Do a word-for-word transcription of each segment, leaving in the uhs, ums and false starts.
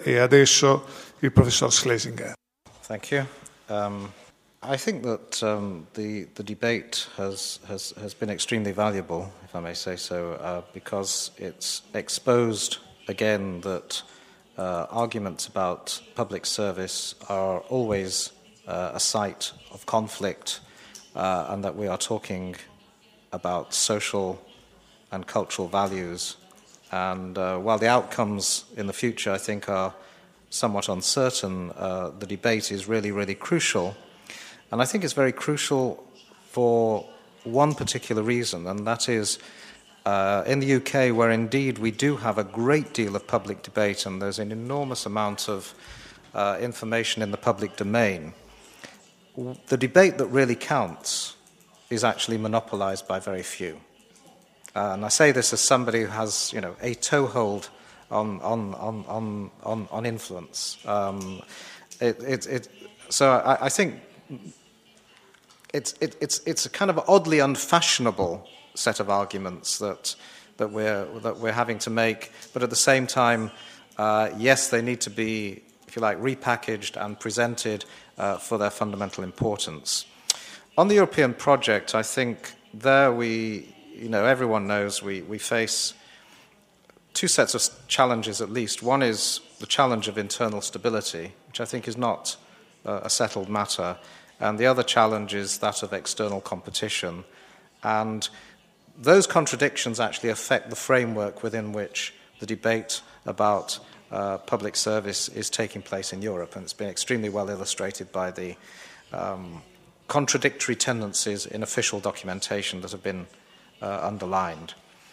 e adesso il professor Schlesinger. Thank you. Um, I think that um, the, the debate has, has, has been extremely valuable, if I may say so, uh, because it's exposed again that uh, arguments about public service are always uh, a site of conflict, uh, and that we are talking about social and cultural values. And uh, while the outcomes in the future, I think, are somewhat uncertain, uh, the debate is really, really crucial. And I think it's very crucial for one particular reason, and that is uh, in the U K, where indeed we do have a great deal of public debate and there's an enormous amount of uh, information in the public domain, the debate that really counts is actually monopolized by very few. Uh, and I say this as somebody who has, you know, a toehold on on on on on, on influence. Um, it, it, it, so I, I think it's it, it's it's a kind of oddly unfashionable set of arguments that that we're that we're having to make, but at the same time, uh, yes, they need to be, if you like, repackaged and presented uh, for their fundamental importance. On the European project, I think there we, you know, everyone knows we, we face two sets of challenges at least. One is the challenge of internal stability, which I think is not uh, a settled matter, and the other challenge is that of external competition. And those contradictions actually affect the framework within which the debate about uh, public service is taking place in Europe, and it's been extremely well illustrated by the um, contradictory tendencies in official documentation that have been uh, underlined.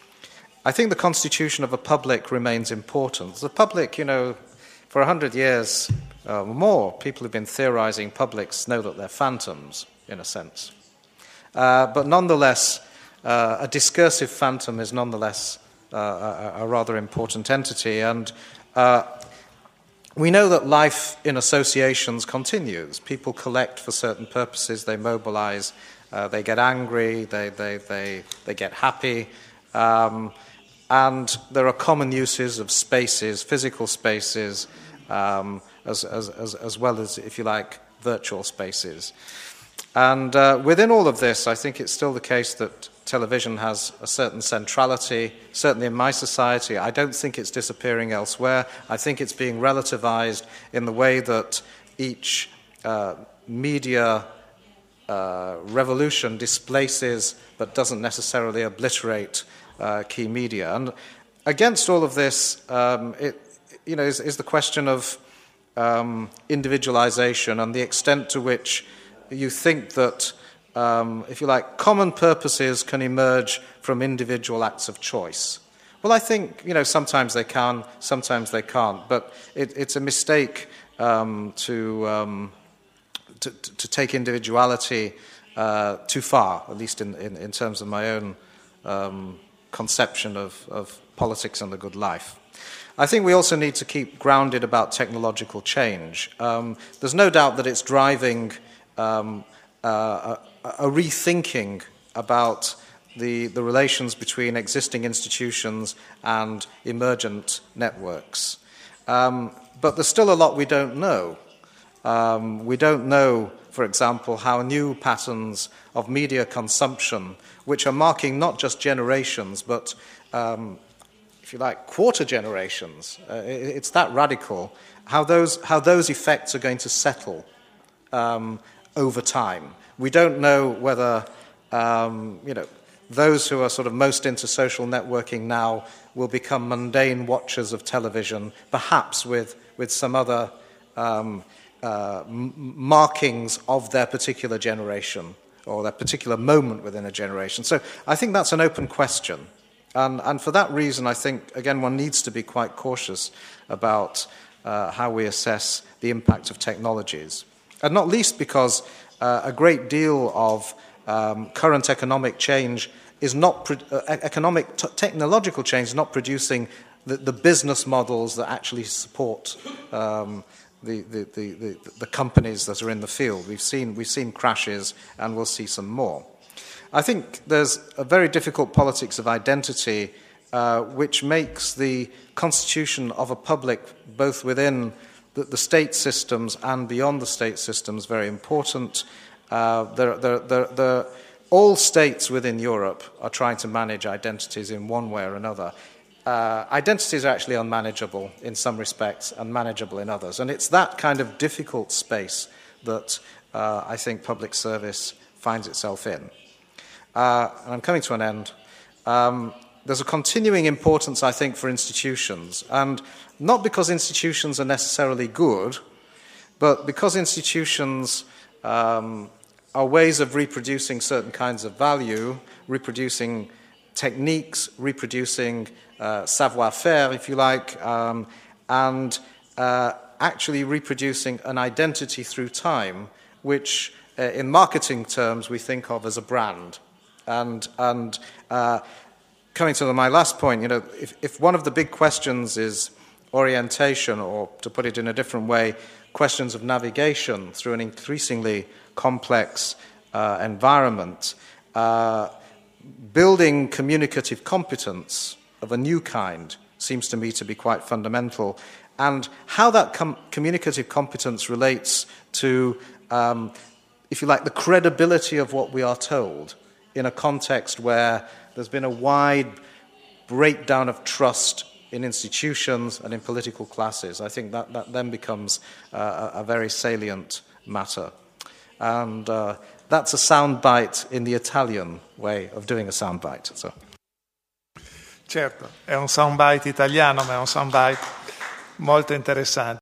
I think the constitution of a public remains important. The public, you know, for a hundred years uh, or more, people who've been theorizing publics know that they're phantoms, in a sense. Uh, but nonetheless, uh, a discursive phantom is nonetheless uh, a, a rather important entity. And uh, we know that life in associations continues. People collect for certain purposes, they mobilize, uh, they get angry, they, they, they, they get happy. Um, and there are common uses of spaces, physical spaces, um, as, as, as, as well as, if you like, virtual spaces. And uh, within all of this, I think it's still the case that television has a certain centrality, certainly in my society. I don't think it's disappearing elsewhere. I think it's being relativized in the way that each uh, media uh, revolution displaces but doesn't necessarily obliterate uh, key media. And against all of this, um, it you know, is, is the question of um, individualization and the extent to which you think that, um, if you like, common purposes can emerge from individual acts of choice. Well, I think, you know, sometimes they can, sometimes they can't, but it, it's a mistake um, to, um, to, to take individuality uh, too far, at least in, in, in terms of my own um, conception of, of politics and the good life. I think we also need to keep grounded about technological change. Um, there's no doubt that it's driving Um, uh, a, a rethinking about the, the relations between existing institutions and emergent networks. Um, but there's still a lot we don't know. Um, we don't know, for example, how new patterns of media consumption, which are marking not just generations, but, um, if you like, quarter generations, uh, it, it's that radical, how those, how those effects are going to settle Um, over time. We don't know whether, um, you know, those who are sort of most into social networking now will become mundane watchers of television, perhaps with, with some other um, uh, m- markings of their particular generation or their particular moment within a generation. So I think that's an open question. And, and for that reason, I think, again, one needs to be quite cautious about uh, how we assess the impact of technologies. And not least because uh, a great deal of um, current economic change is not, pro- uh, economic t- technological change is not producing the, the business models that actually support um, the, the, the, the, the companies that are in the field. We've seen, we've seen crashes, and we'll see some more. I think there's a very difficult politics of identity uh, which makes the constitution of a public, both within the, the state systems and beyond the state systems, very important. Uh, there, there, there, there, all states within Europe are trying to manage identities in one way or another. Uh, identities are actually unmanageable in some respects and manageable in others. And it's that kind of difficult space that uh, I think public service finds itself in. Uh, and I'm coming to an end. Um, there's a continuing importance, I think, for institutions. And not because institutions are necessarily good, but because institutions um, are ways of reproducing certain kinds of value, reproducing techniques, reproducing uh, savoir-faire, if you like, um, and uh, actually reproducing an identity through time, which uh, in marketing terms we think of as a brand. And, and uh, coming to my last point, you know, if, if one of the big questions is orientation, or to put it in a different way, questions of navigation through an increasingly complex uh, environment, uh, building communicative competence of a new kind seems to me to be quite fundamental. And how that com- communicative competence relates to, um, if you like, the credibility of what we are told in a context where there's been a wide breakdown of trust in institutions and in political classes. I think that, that then becomes uh, a very salient matter. And uh, that's a soundbite in the Italian way of doing a soundbite. So. Certo, è un soundbite italiano, ma è un soundbite molto interessante.